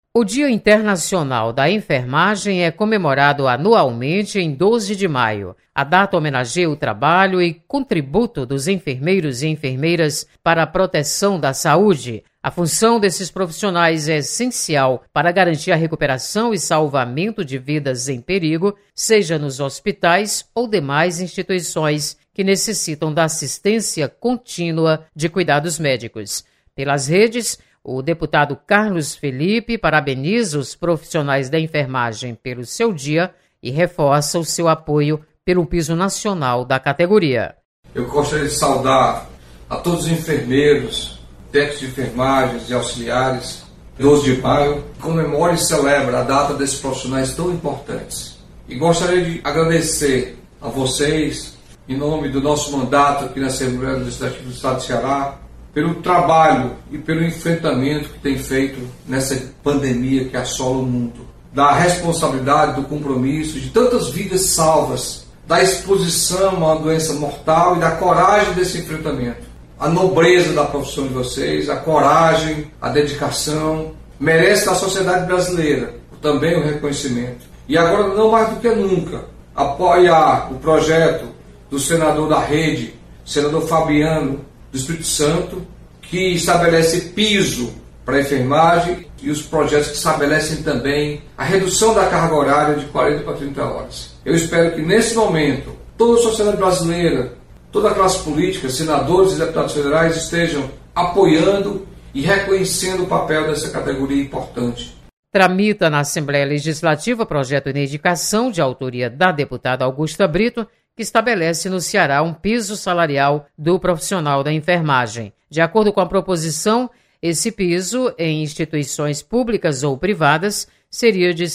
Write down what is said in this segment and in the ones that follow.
O Dia Internacional da Enfermagem é comemorado anualmente em 12 de maio. A data homenageia o trabalho e contributo dos enfermeiros e enfermeiras para a proteção da saúde. A função desses profissionais é essencial para garantir a recuperação e salvamento de vidas em perigo, seja nos hospitais ou demais instituições que necessitam da assistência contínua de cuidados médicos. Pelas redes, o deputado Carlos Felipe parabeniza os profissionais da enfermagem pelo seu dia e reforça o seu apoio pelo piso nacional da categoria. Eu gostaria de saudar a todos os enfermeiros, técnicos de enfermagem e auxiliares. 12 de maio comemora e celebra a data desses profissionais tão importantes. E gostaria de agradecer a vocês, em nome do nosso mandato aqui na Assembleia Legislativa do Estado do Ceará, pelo trabalho e pelo enfrentamento que tem feito nessa pandemia que assola o mundo, da responsabilidade, do compromisso, de tantas vidas salvas, da exposição a uma doença mortal e da coragem desse enfrentamento. A nobreza da profissão de vocês, a coragem, a dedicação, merece da sociedade brasileira também o reconhecimento. E agora, não mais do que nunca, apoiar o projeto do senador da Rede, senador Fabiano, do Espírito Santo, que estabelece piso para a enfermagem e os projetos que estabelecem também a redução da carga horária de 40 para 30 horas. Eu espero que nesse momento toda a sociedade brasileira, toda a classe política, senadores e deputados federais estejam apoiando e reconhecendo o papel dessa categoria importante. Tramita na Assembleia Legislativa projeto de indicação de autoria da deputada Augusta Brito, que estabelece no Ceará um piso salarial do profissional da enfermagem. De acordo com a proposição, esse piso em instituições públicas ou privadas seria de R$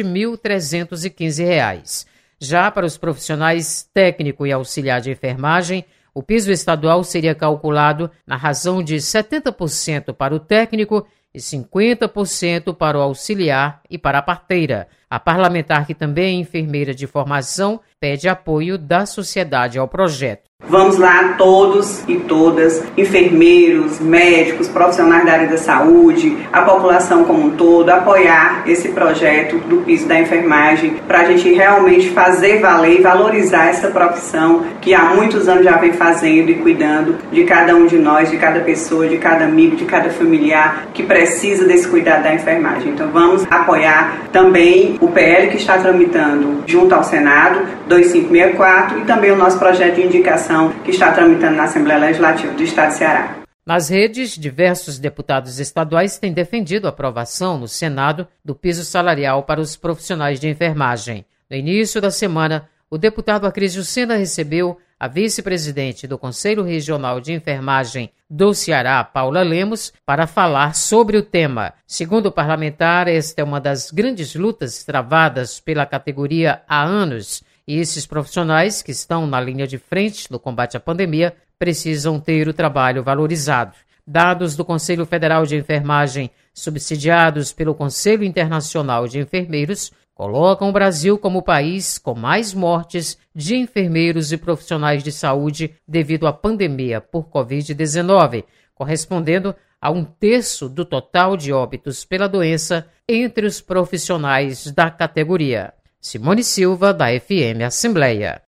7.315. Já para os profissionais técnico e auxiliar de enfermagem, o piso estadual seria calculado na razão de 70% para o técnico e 50% para o auxiliar e para a parteira. A parlamentar, que também é enfermeira de formação, pede apoio da sociedade ao projeto. Vamos lá, todos e todas, enfermeiros, médicos, profissionais da área da saúde, a população como um todo, apoiar esse projeto do piso da enfermagem para a gente realmente fazer valer e valorizar essa profissão que há muitos anos já vem fazendo e cuidando de cada um de nós, de cada pessoa, de cada amigo, de cada familiar que precisa desse cuidado da enfermagem. Então vamos apoiar também o PL que está tramitando junto ao Senado, 2564, e também o nosso projeto de indicação que está tramitando na Assembleia Legislativa do Estado de Ceará. Nas redes, diversos deputados estaduais têm defendido a aprovação no Senado do piso salarial para os profissionais de enfermagem. No início da semana, o deputado Acrisio Sena recebeu a vice-presidente do Conselho Regional de Enfermagem do Ceará, Paula Lemos, para falar sobre o tema. Segundo o parlamentar, esta é uma das grandes lutas travadas pela categoria há anos, e esses profissionais que estão na linha de frente no combate à pandemia precisam ter o trabalho valorizado. Dados do Conselho Federal de Enfermagem, subsidiados pelo Conselho Internacional de Enfermeiros, colocam o Brasil como o país com mais mortes de enfermeiros e profissionais de saúde devido à pandemia por Covid-19, correspondendo a 1/3 do total de óbitos pela doença entre os profissionais da categoria. Simone Silva, da FM Assembleia.